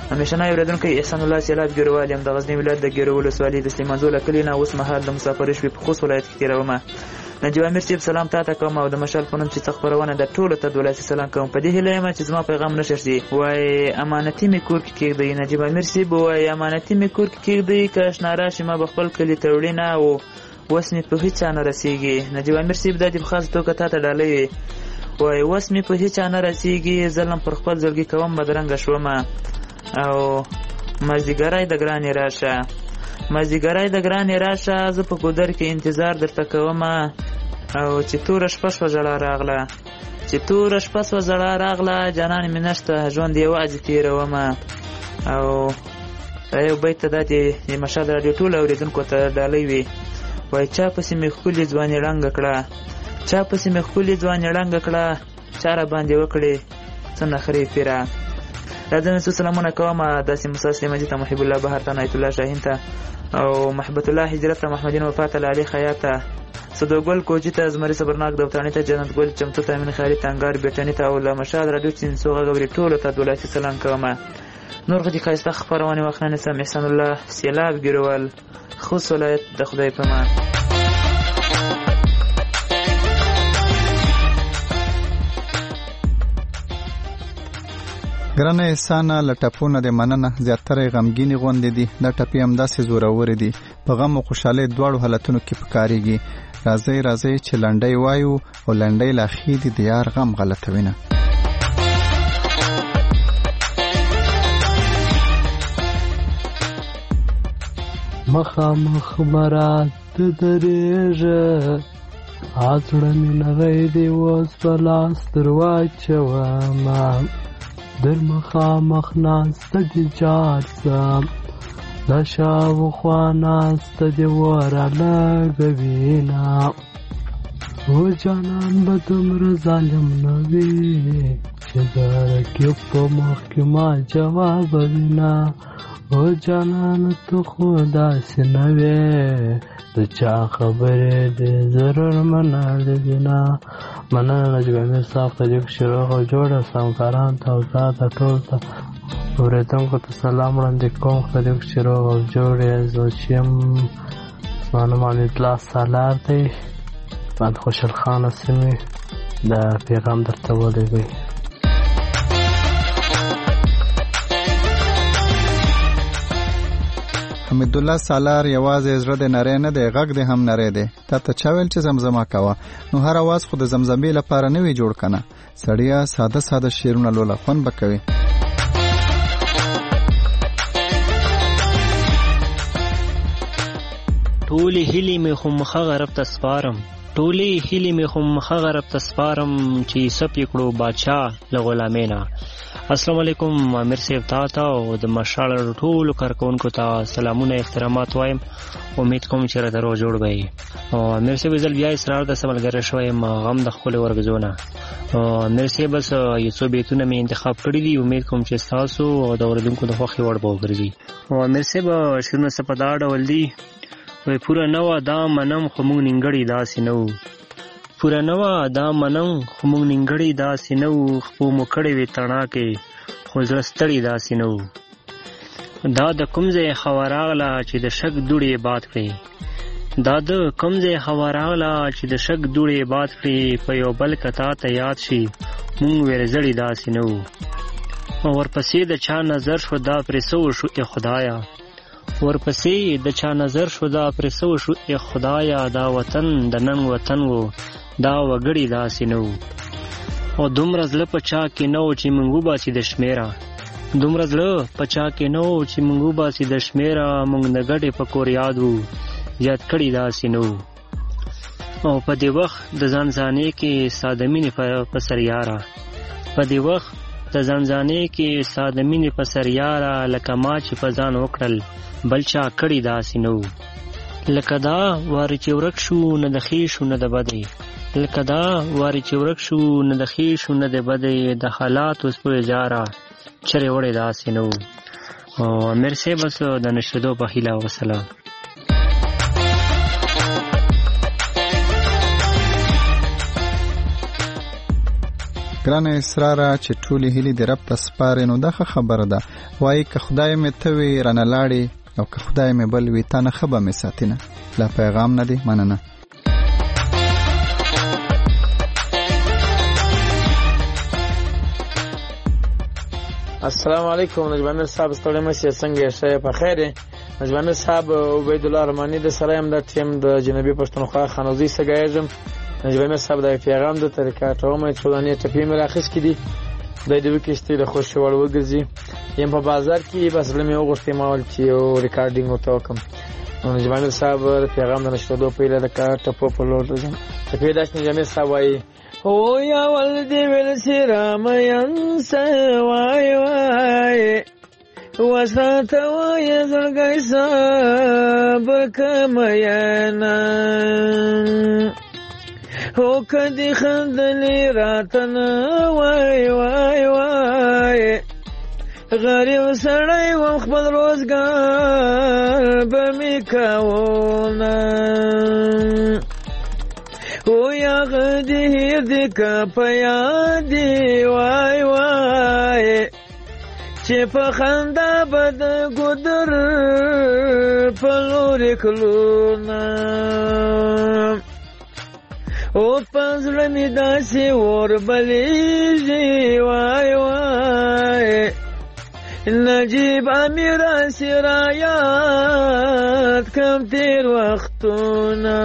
همیشنی اورېدونکی احسان الله سیلاب ګیروال یم د غزني ولایت د ګیرو ولسوالۍ د سلیمانزو له کلي نه اوس مهال د مسافرۍ شپې په خوست ولایت کې تېرومه. نجیب امیر صاحب سلام تا ته کوم او د مشال په نوم چې څه خپرونه ده ټولو ته د ولایتي سلام کوم. په دې هیله یم چې زما پیغام نشر شي. وایي امانتي مې کور کې کېږدئ. نجیب امیر صاحب وایي امانتي مې کور کې کېږدئ، که اشنا راشي ما به خپل کلي ته وړي نه او اوس مې په هېچا نه رسېږي. نجیب امیر صاحب دا دې په خاصه توګه تا ته ډالۍ وي. وایي اوس مې په هېچا نه رسېږي، ظلم پر خپل زړګي کوم بدرنګه شومه او مازدیګری د ګرانې راشه مازدیګری د ګرانې راشه زه په ګودر کې انتظار درته کومه او چې توره شپه شوه ژړا راغله چې توره شپه شوه ژړا راغله جانان مې نشته ژوند یوازې تېرومه. او دا یو بیت ته دا د مشال راډیو ټولو اورېدونکو ته ډالۍ وي. وایي چا پسې مې ښکلې ځواني ړنګه کړه چا پسې مې ښکلې ځواني ړنګه کړه چا را باندې وکړې څه نخرې پیره. راځم څو سلامونه کوم داسې موسی سلیمجي ته، محب الله بهر ته، نایت الله شاهین ته او محبت الله هجرت ته، محمدین وفات ته، علي خیاط ته، صدوګل کوجي ته، زمري صبرناک دوتانی ته، جنت ګل چمتو ته، امین خالد تنګار بیټنی ته او له مشال راډیو چینسو غوړي ټولو ته د ولایتي سلام کوم. نور غدي ښایسته خپرونې وخت نه سم. احسان الله سیلاب ګیروال، خوست ولایت. د خدای په امان. ګرانه احسانه له ټپونه د مننه زیاتره غمګینې غوندې دي. دا ټپې همداسې زورورې دي، په غم او خوشحالۍ دواړو حالتونو کې پکارېږي. راځئ راځئ چې لنډۍ وایو او لنډۍ لا ښې دي د یار غم غلطوینه. مخامخ مراد درېږه عزړه مې نغی دی اوس په لاس در واچومه در مخامخ ناسته دي جار څه د شاوخوا ناسته دي وره لګوینه و جانان به دومره ظالم نه وي چې د رقیب په مخ کې ما جواب وینه. و جانان تو خو داسې نه وې د چا خبرې دې ضرور منل دي نه. مننه نجیب امیر صاحب ته لیک شروع او جوړه سمکاران ته او تا ته ټول ته اورېدونکو ته سلام وړاندې کوم. ته لیک شروع او جوړې زه چې یم زما نوم حمیدالله سالار دی، بند خوشحال خانه سیمې. د پیغام درته ولېږئ. حمیدالله سالار یوازې زړه د نری نه دی، غږ دی هم نری دی. تا ته چا ویل چې زمزمه کوه؟ نو هر اواز خو د زمزمې لپاره نه وي جوړ کنه. سړیه ساده ساده شعرونه لوله خوند به کوي. ټولې هیلې مې خو مخه غرب ته سپارم ټولې هیلې مې خو مخه غرب ته سپارم چې سپ یې کړو بادشاه له غلامۍ نه. السلام علیکم امیر صاحب تا ته او د مشال ټولو کارکونکو ته سلامونه احترامات وایم. امید کوم چې راته روغ جوړ به یې. او امیر صاحب ځل بیا اصرار د سملګری شوی یم غم د ښکلې ورګزو نه. امیر صاحب بس یو څو بیتونه مې انتخاب کړي دي، امید کوم چې ستاسو او د اورېدونکو د خوښې وړ به وګرځي. او امیر صاحب شعرونه څه په دا ډول دي. وایي پوره نه وه دا منم خو موږ نیمګړي داسې نه وو پوره نه وه دا منم خو موږ نیمګړي داسې نه وو خپو مو کړې وې تڼاکې خو زړه ستړي داسې نه وو. دا د کوم ځای هوا راغله چې د شک دوړې باد کړې دا د کوم ځای هوا راغله چې د شک دوړې باد کړې په یو بل کتا ته یاد شي موږ ورزړي داسې نه وو. او ورپسې د چا نظر شو دا پرې څه وشو ای خدایه ورپسې د چا نظر شو دا پرې څه وشو ای خدایه دا وطن د نن وطن وو دا وګړي داسې نه وو. او دومره زړه په چا کې نه و چې موږ وباسي د شمېره دومره زړه په چا کې نه و چې موږ وباسي د شمېره موږ د ګډې په کور یاد وو یاد کړي داسې نه وو. او په دې وخت د ځان ځانې کې ساده مینې په سر یاره په دې وخت د ځان ځانې کې ساده مینې په سر یاره لکه ما چې په ځان وکړل بل چا کړي داسې نه وو. لکه دا وارې چې ورک شو نه د ښې شو نه د بدې لکه دا وارې چې ورک شو نه د ښې شو نه د بدې د حالاتو سپوی جاره چرې وړې داسې نه وو. او امیر صاحب بس د نشریدو په هیله وسلام. ګرانه اسراره چې ټولې هیلې د رب ته سپارې نو دا ښه خبره ده. وایي که خدای مې ته وي رانه لاړې او که خدای مې بل وي تا نه ښه به مې ساتینه. لا پیغام نه دی. مننه. السلام علیکم نجیب امیر صاحب ستړی مشه څنګه شه په خیر نجیب امیر صاحب عبید الله رحمانی د سره هم د ټیم د جنوبي پښتونخوا خانوزي سګایږم. نجیب امیر صاحب د پیغام د طریقه ټومه ټولنې ټپی مې راخص کړي د دې وکښتې د خوشوال وګرځي یم په بازار کې بس لمه وغوښتې ماول چې یو ریکارډینګ وتوکم. نجیب امیر صاحب پیغام د نشټو په لاره کا ټپو په لور ځم. ټپی داش نجیب امیر صاحب وایي او یا ولدی ول سرام ینس وای وای وسات وای زړګی صبر کماینا او کدی خندلی راتن وای وای وای غریب سړی و خپل روزګار به می کاونا او یا غدی هیر دی که پیادی وای وای چې په خندا بد ګدر په لورې کلونا او پنځړه مې داسې ور بلیږي وای وای نجیب امیر سرایات کم تیر وختونه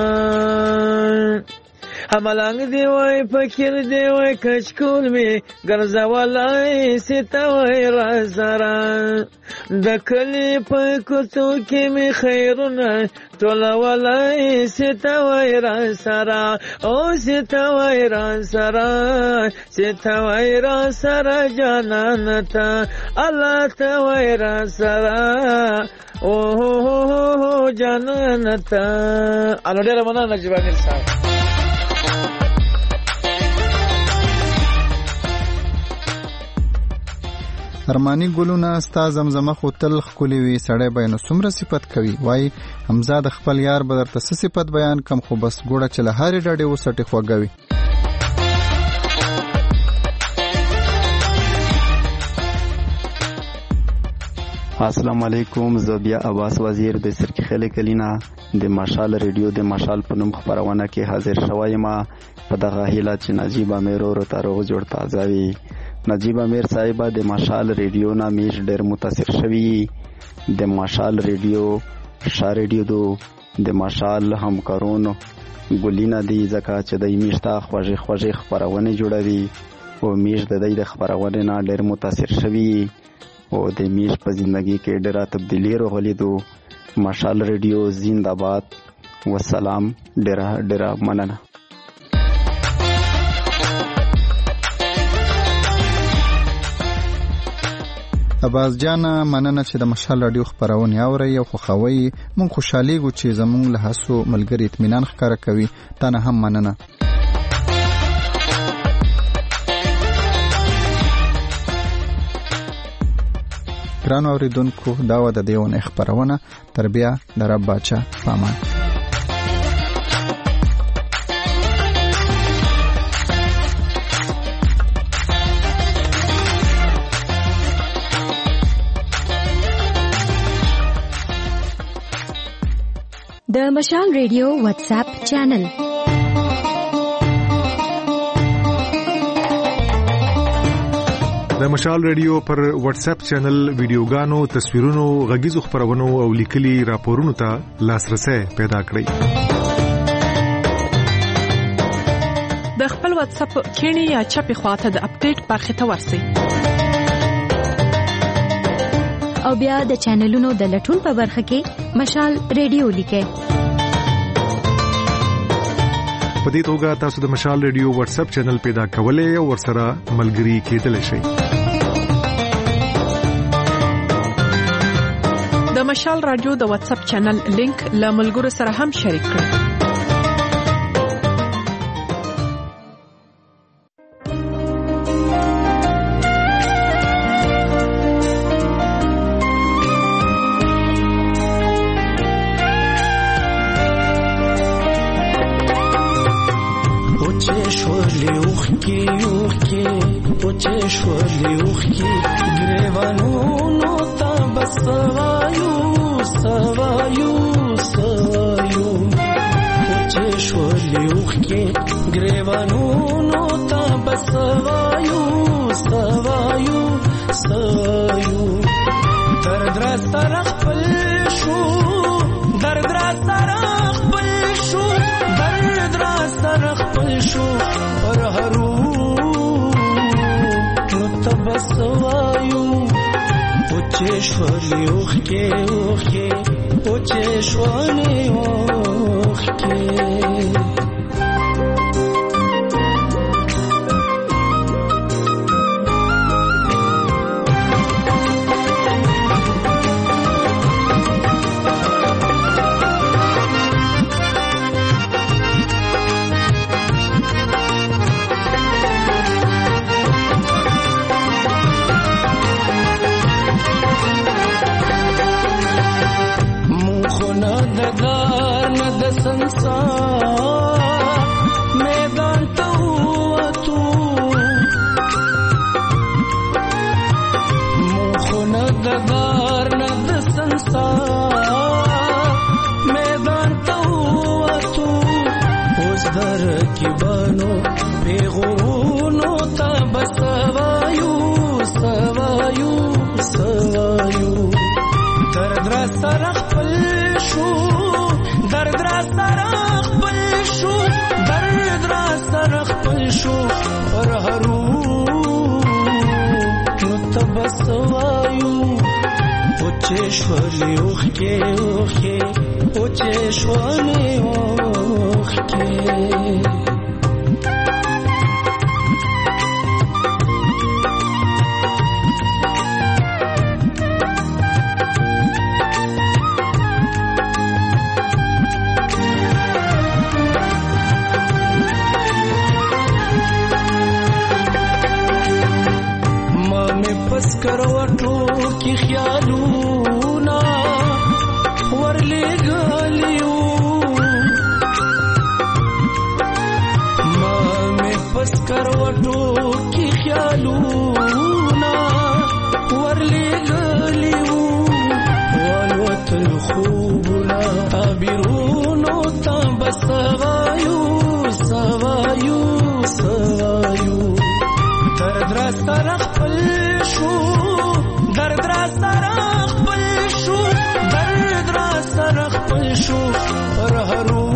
هملنګ دی وای فکر دی وای کچکول می ګرځولای ستا وای را زرا د کلی په کوڅو کې می خیرونه ټولولای ستا وای را سرا او ستا وای را سرا ستا وای را سرا جانانتا الله ته وای را سرا او هو جانانتا الله دې رمضان نجیب امیر صاحب. ارمانی ګلونه ستا زمزمه خو تل ښکلې وي سړی به نو څومره صفت کوي. وایي حمزه د خپل یار به درته څه صفت بیان کم خو بس ګوړه چې له هرې ډډې وسټې خوږه وي. السلام علیکم زه بیا عباس وزیر د سرکخیل کلینا د مشال ریډیو د مشال په نوم خبرونه کې حاضر شوم. په دغه هیله چې نجیب امیر ورو تاروغ جوړ تازه وي. نجیب امیر صاحب د مشال ریډیو نه میش ډیر متاثر شوی. د مشال ریډیو شا ریډیو دو د مشال همکارونو ګلینا دی ځکه چې د میشتا خوږی خوږی خبرونه جوړوي او میش د دې د خبرونه نه ډیر متاثر شوی او د میش په ژوندۍ کې ډیره تبدیلی راغلی دو. مشال ریډیو زنده‌باد والسلام. ډیره ډیره مننه. عباس جان مننه چې د مشال رادیو خبرونه اوري او خوښوي. مونږ خوشاليږو چې زمونږ له هڅو ملګری اطمینان ښکارا کوي. تا نه هم مننه. ګران اوریدونکو دا و د دیونه خبرونه تر بیا د رب بچا پامان. د مشال ریډیو واتس اپ چینل د مشال ریډیو پر واتس اپ چینل ویډیوګانو تصویرونو غږیزو خبرونو او لیکلي راپورونو ته لاسرسي پیدا کړئ. د خپل واتس اپ کینی یا چپی خواته د اپډیټ برخه ته ورسئ او بیا د چینلونو د لټون په برخه کې مشال ریډیو لیکئ. په دې توګه تاسو د مشال ریډیو واتس اپ چینل پیدا کولای او ورسره ملګری کېدلی شئ. د مشال رادیو د واتس اپ چینل لینک له ملګرو سره هم شریک کړئ. شولې اوخ کې اوخ کې پوچې شولې اوښکې ګریوانونو ته به څه وایو څه وایو څه وایو پوچې شولې اوښکې ګریوانونو ته به څه وایو څه وایو څه وایو درد را سره خپل شو درد را سره خپل شو درد را سره خپل شو پر هرو نو ته به څه وایو پوچې شولې اوښکې اوښکې پوچې شولې اوښکې میدان ته ووتو مخونه د دار نه د سنسار میدان ته ووتو اوس در رقیبانو پیغورونو ته به څه وایو څه وایو څه وایو درد را سره خپل شو درد را سره خپل شو درد را سره خپل شو پر هرو نو ته به څه وایو پوچې شولې اوښکې اوښکې پوچې شولې اوښکې کروټو کې خیالونه ورلېږلیو ما مې پس کروټو کې خیالونه ورلېږلیو والوتل خوبونه تعبیرونو ته به څه وایو څه وایو څه وایو درد را سره خپل شو درد را سره خپل شو درد را سره خپل شو پر هرو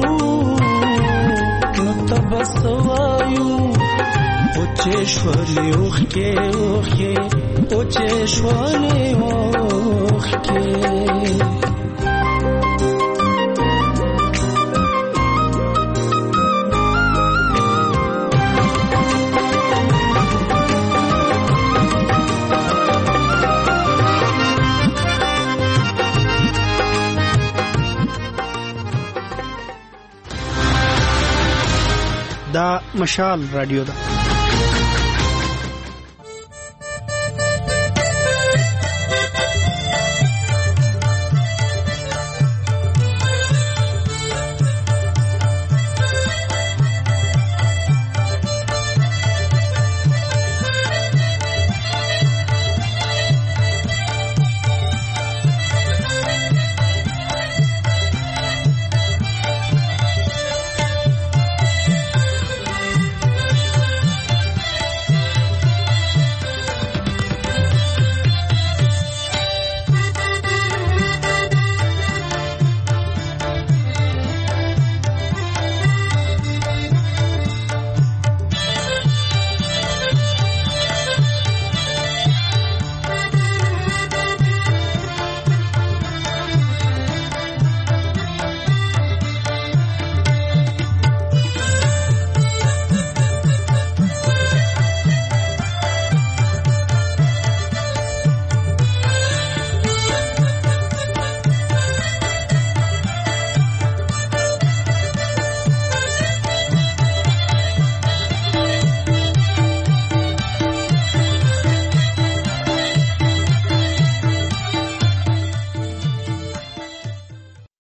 نو ته به څه وایو پوچې شولې اوښکې اوښکې پوچې شولې اوښکې دا مشال رادیو ده